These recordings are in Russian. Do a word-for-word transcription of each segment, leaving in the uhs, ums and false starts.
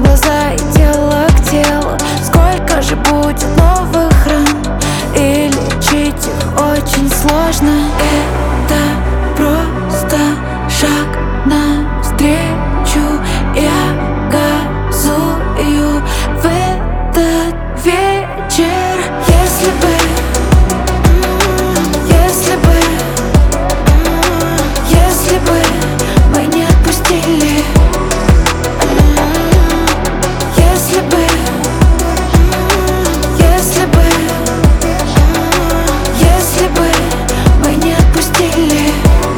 глаза и тело к телу. Сколько же будет новых ран, и лечить их очень сложно. Это просто шаг навстречу. Я газую в этот вечер. Если бы, если бы, если бы мы не отпустили, если бы, если бы, если бы мы не отпустили.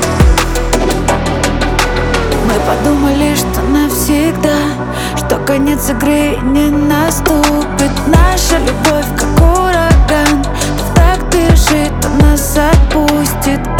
Мы подумали, что навсегда, что конец игры не наступит. Наша любовь как ураган, в так бежит, он нас отпустит.